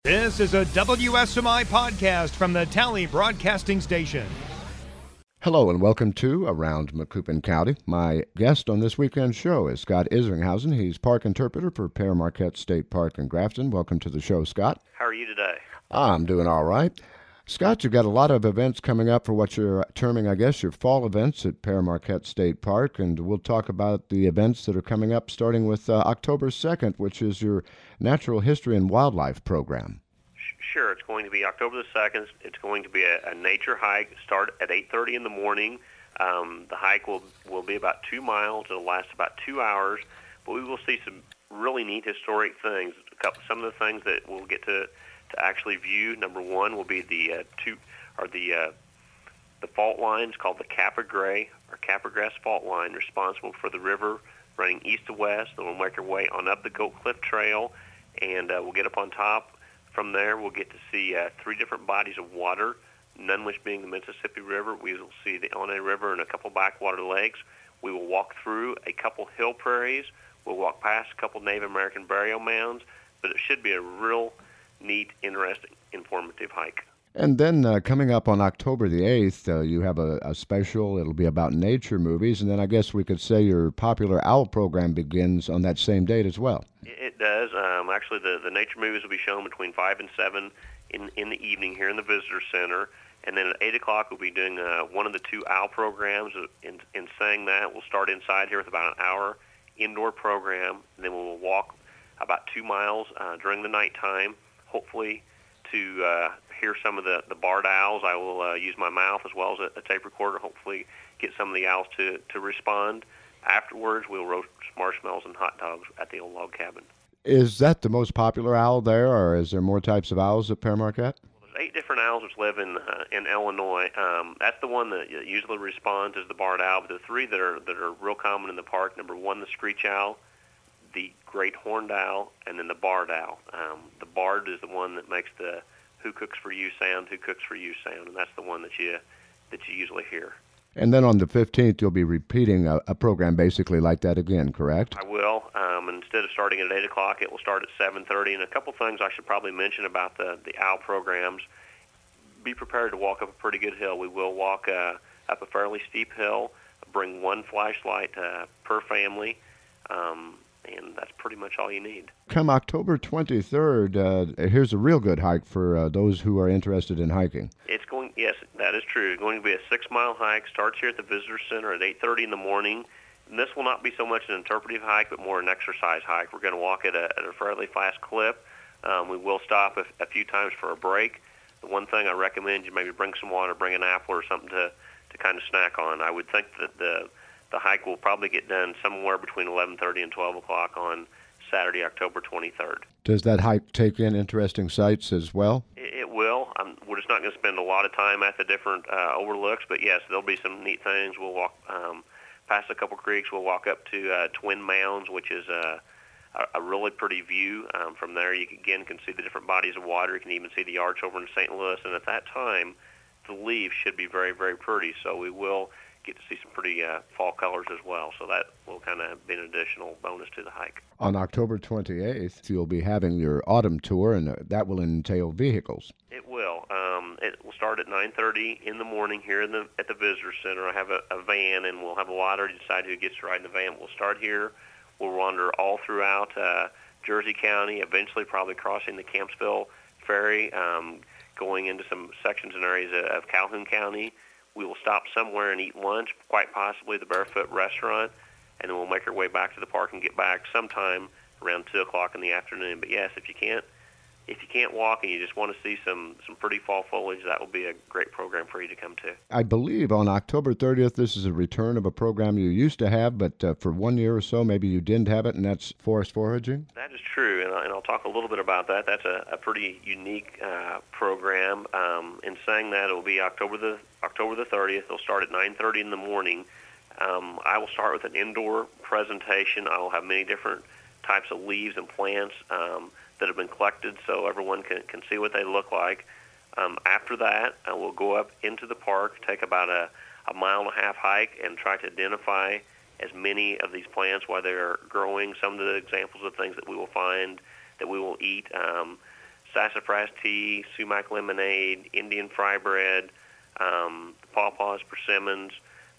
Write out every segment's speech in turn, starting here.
This is a WSMI podcast from the Tally Broadcasting Station. Hello and welcome to Around Macoupin County. My guest on this weekend's show is Scott Isringhausen. He's park interpreter for Pere Marquette State Park in Grafton. Welcome to the show, Scott. How are you today? I'm doing all right. Scott, you've got a lot of events coming up for what you're terming, I guess, your fall events at Pere Marquette State Park, and we'll talk about the events that are coming up starting with October 2nd, which is your Natural History and Wildlife program. Sure, it's going to be October the 2nd. It's going to be a nature hike, start at 8:30 in the morning. The hike will be about 2 miles. It'll last about 2 hours, but we will see some really neat historic things. Some of the things that we'll get to actually view. Number one will be the fault lines called the Kappa Gray or Kappa Grass fault line, responsible for the river running east to west. Then we'll make our way on up the Goat Cliff Trail, and we'll get up on top. From there, we'll get to see 3 different bodies of water, none which being the Mississippi River. We will see the Illinois River and a couple backwater lakes. We will walk through a couple hill prairies. We'll walk past a couple Native American burial mounds, but it should be a real neat, interesting, informative hike. And then coming up on October the 8th, you have a special. It'll be about nature movies, and then I guess we could say your popular owl program begins on that same date as well. It does. Actually, the nature movies will be shown between 5 and 7 in the evening here in the Visitor Center, and then at 8 o'clock we'll be doing one of the 2 owl programs. In saying that, we'll start inside here with about an hour indoor program, and then we'll walk about 2 miles during the nighttime, hopefully to hear some of the barred owls. I will use my mouth as well as a tape recorder, hopefully get some of the owls to respond. Afterwards, we'll roast marshmallows and hot dogs at the old log cabin. Is that the most popular owl there, or is there more types of owls at Pere Marquette? Well, there's 8 different owls which live in Illinois. That's the one that usually responds as the barred owl, but the 3 that are real common in the park, number 1, the screech owl, the great horned owl, and then the barred owl. The barred is the one that makes the who cooks for you sound, and that's the one that you usually hear. And then on the 15th, you'll be repeating a program basically like that again, correct? I will. Instead of starting at 8 o'clock, it will start at 7:30. And a couple things I should probably mention about the owl programs. Be prepared to walk up a pretty good hill. We will walk up a fairly steep hill, bring 1 flashlight per family, and that's pretty much all you need. Come October 23rd, here's a real good hike for those who are interested in hiking. Yes, that is true. It's going to be a 6-mile hike. Starts here at the Visitor Center at 8:30 in the morning. And this will not be so much an interpretive hike, but more an exercise hike. We're going to walk at a fairly fast clip. We will stop a few times for a break. The one thing I recommend, you maybe bring some water, bring an apple or something to kind of snack on. I would think that the hike will probably get done somewhere between 11:30 and 12 o'clock on Saturday, October 23rd. Does that hike take in interesting sights as well? It will. We're just not going to spend a lot of time at the different overlooks, but yes, there'll be some neat things. We'll walk past a couple creeks. We'll walk up to Twin Mounds, which is a really pretty view. From there, you can see the different bodies of water. You can even see the arch over in St. Louis, and at that time, the leaves should be very, very pretty. So we will get to see some pretty fall colors as well. So that will kind of be an additional bonus to the hike. On October 28th, you'll be having your autumn tour, and that will entail vehicles. It will. It will start at 9:30 in the morning here at the Visitor Center. I have a van, and we'll have a lottery to decide who gets to ride in the van. We'll start here. We'll wander all throughout Jersey County, eventually probably crossing the Campsville Ferry, going into some sections and areas of Calhoun County. We will stop somewhere and eat lunch, quite possibly the Barefoot Restaurant, and then we'll make our way back to the park and get back sometime around 2 o'clock in the afternoon. But yes, if you can't walk and you just want to see some pretty fall foliage, that will be a great program for you to come to. I believe on October 30th, this is a return of a program you used to have, but for 1 year or so, maybe you didn't have it, and that's forest foraging? That is true, and I'll talk a little bit about that. That's a pretty unique program. In saying that, it will be October the 30th. It'll start at 9:30 in the morning. I will start with an indoor presentation. I will have many different types of leaves and plants that have been collected so everyone can see what they look like. After that, we'll go up into the park, take about a 1.5 mile hike, and try to identify as many of these plants while they're growing. Some of the examples of things that we will find that we will eat. sassafras tea, sumac lemonade, Indian fry bread, pawpaws, persimmons.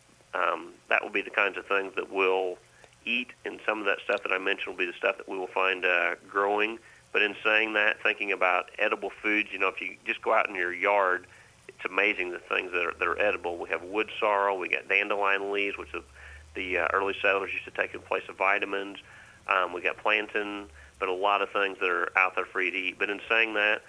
That will be the kinds of things that we'll eat, and some of that stuff that I mentioned will be the stuff that we will find growing. But in saying that, thinking about edible foods, if you just go out in your yard, it's amazing the things that are edible. We have wood sorrel, we got dandelion leaves, which the early settlers used to take in place of vitamins. We got plantain, but a lot of things that are out there for you to eat. But in saying that,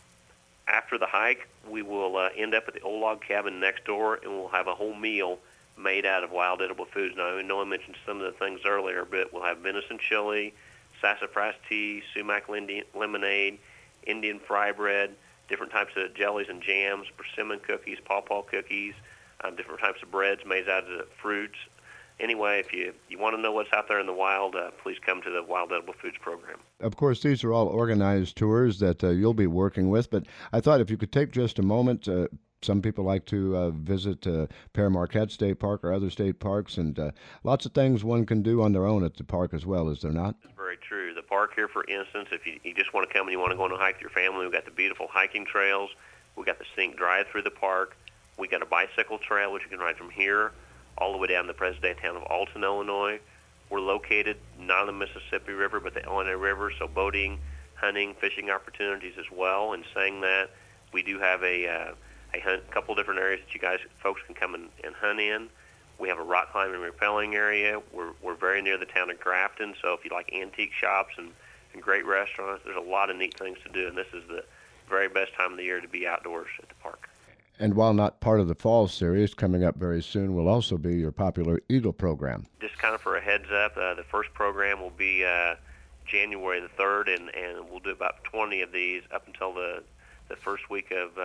after the hike, we will end up at the old log cabin next door, and we'll have a whole meal made out of wild edible foods. Now, I know I mentioned some of the things earlier, but we'll have venison chili, sassafras tea, sumac lemonade, Indian fry bread, different types of jellies and jams, persimmon cookies, pawpaw cookies, different types of breads made out of fruits. Anyway, if you want to know what's out there in the wild, please come to the Wild Edible Foods program. Of course, these are all organized tours that you'll be working with, but I thought if you could take just a moment, some people like to visit Pere Marquette State Park or other state parks, and lots of things one can do on their own at the park as well, is there not? That's very true. The park here, for instance, if you just want to come and you want to go on a hike with your family, we've got the beautiful hiking trails. We've got the scenic drive through the park. We've got a bicycle trail, which you can ride from here all the way down to the present-day town of Alton, Illinois. We're located not on the Mississippi River, but the Illinois River, so boating, hunting, fishing opportunities as well. And saying that, we do have a couple different areas that you guys, folks, can come and hunt in. We have a rock climbing and rappelling area. We're very near the town of Grafton, so if you like antique shops and great restaurants, there's a lot of neat things to do, and this is the very best time of the year to be outdoors at the park. And while not part of the fall series, coming up very soon will also be your popular Eagle program. Just kind of for a heads up, the first program will be January the 3rd, and we'll do about 20 of these up until the first week of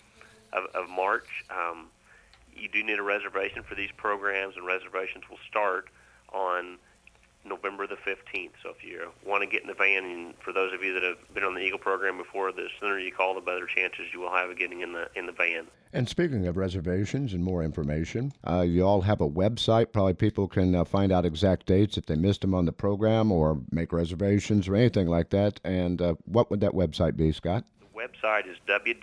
March. You do need a reservation for these programs, and reservations will start on November the 15th. So if you want to get in the van, and for those of you that have been on the Eagle program before, the sooner you call, the better chances you will have of getting in the van. And speaking of reservations and more information, you all have a website. Probably people can find out exact dates if they missed them on the program, or make reservations or anything like that. And what would that website be, Scott? The website is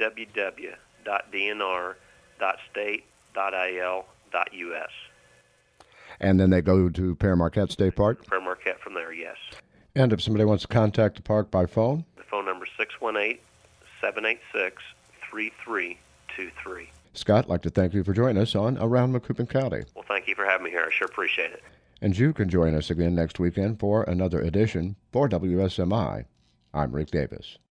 www.dnr.state.il.us. And then they go to Pere Marquette State Park? Pere Marquette from there, yes. And if somebody wants to contact the park by phone? The phone number is 618-786-3323. Scott, I'd like to thank you for joining us on Around Macoupin County. Well, thank you for having me here. I sure appreciate it. And you can join us again next weekend for another edition. For WSMI, I'm Rick Davis.